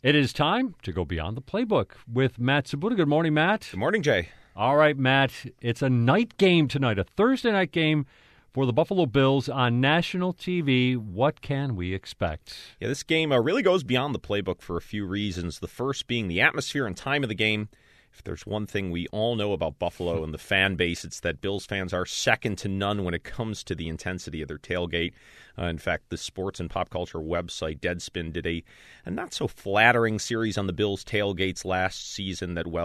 It is time to go beyond the playbook with Matt Sabuda. Good morning, Matt. Good morning, Jay. All right, Matt. It's a night game tonight, a Thursday night game for the Buffalo Bills on national TV. What can we expect? Yeah, this game really goes beyond the playbook for a few reasons. The first being the atmosphere and time of the game. If there's one thing we all know about Buffalo and the fan base, it's that Bills fans are second to none when it comes to the intensity of their tailgate. In fact, the sports and pop culture website Deadspin did a not-so-flattering series on the Bills' tailgates last season that,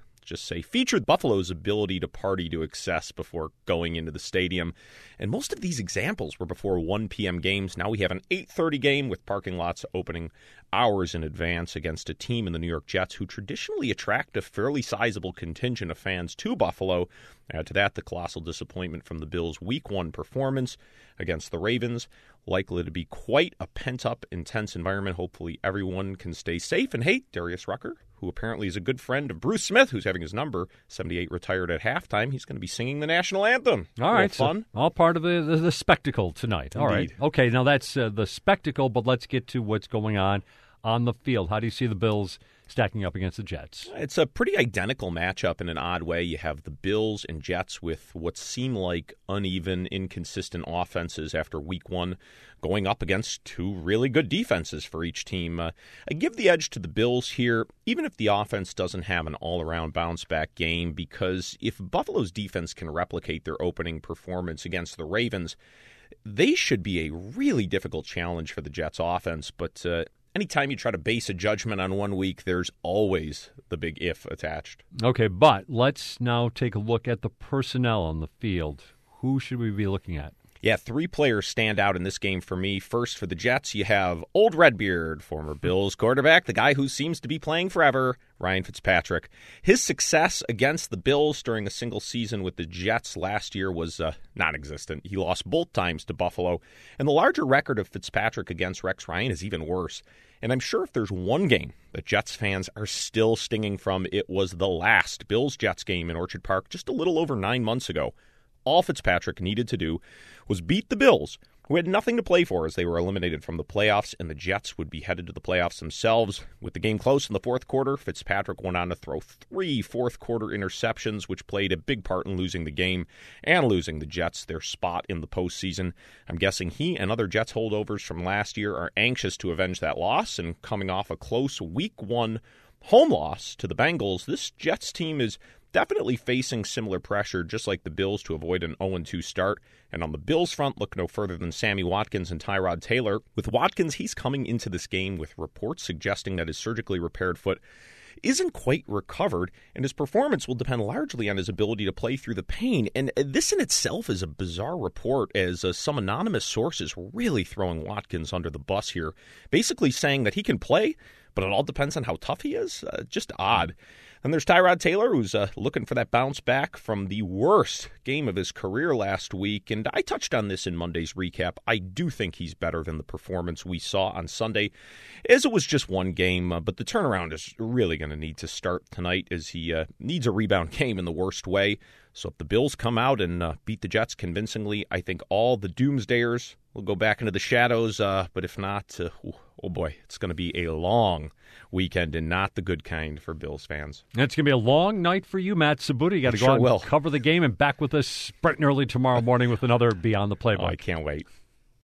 featured Buffalo's ability to party to excess before going into the stadium. And most of these examples were before 1 p.m. games. Now we have an 8:30 game with parking lots opening hours in advance against a team in the New York Jets who traditionally attract a fairly sizable contingent of fans to Buffalo. Add to that the colossal disappointment from the Bills' Week 1 performance against the Ravens. Likely to be quite a pent-up, intense environment. Hopefully everyone can stay safe. And hey, Darius Rucker, who apparently is a good friend of Bruce Smith, who's having his number 78 retired at halftime. He's going to be singing the national anthem. All right, fun. So all part of the spectacle tonight. Indeed. All right. Okay, now that's the spectacle, but let's get to what's going on the field. How do you see the Bills stacking up against the Jets? It's a pretty identical matchup in an odd way. You have the Bills and Jets with what seem like uneven, inconsistent offenses after Week 1 going up against two really good defenses for each team. I give the edge to the Bills here, even if the offense doesn't have an all-around bounce-back game, because if Buffalo's defense can replicate their opening performance against the Ravens, they should be a really difficult challenge for the Jets' offense, but anytime you try to base a judgment on 1 week, there's always the big if attached. Okay, but let's now take a look at the personnel on the field. Who should we be looking at? Yeah, 3 players stand out in this game for me. First, for the Jets, you have Old Redbeard, former Bills quarterback, the guy who seems to be playing forever, Ryan Fitzpatrick. His success against the Bills during a single season with the Jets last year was non-existent. He lost both times to Buffalo, and the larger record of Fitzpatrick against Rex Ryan is even worse. And I'm sure if there's one game that Jets fans are still stinging from, it was the last Bills-Jets game in Orchard Park just a little over 9 months ago. All Fitzpatrick needed to do was beat the Bills, who had nothing to play for as they were eliminated from the playoffs, and the Jets would be headed to the playoffs themselves. With the game close in the fourth quarter, Fitzpatrick went on to throw 3 fourth-quarter interceptions, which played a big part in losing the game and losing the Jets their spot in the postseason. I'm guessing he and other Jets holdovers from last year are anxious to avenge that loss, and coming off a close Week 1 home loss to the Bengals, this Jets team is definitely facing similar pressure, just like the Bills, to avoid an 0-2 start. And on the Bills front, look no further than Sammy Watkins and Tyrod Taylor. With Watkins, he's coming into this game with reports suggesting that his surgically repaired foot isn't quite recovered, and his performance will depend largely on his ability to play through the pain. And this in itself is a bizarre report, as some anonymous sources really throwing Watkins under the bus here, basically saying that he can play, but it all depends on how tough he is. Just odd. And there's Tyrod Taylor, who's looking for that bounce back from the worst game of his career last week. And I touched on this in Monday's recap. I do think he's better than the performance we saw on Sunday, as it was just one game. But the turnaround is really going to need to start tonight, as he needs a rebound game in the worst way. So if the Bills come out and beat the Jets convincingly, I think all the doomsdayers will go back into the shadows. But if not, oh boy, it's going to be a long weekend and not the good kind for Bills fans. It's going to be a long night for you, Matt Sabuda. You got to go out and cover the game and back with us bright and early tomorrow morning with another Beyond the Playbook. I can't wait.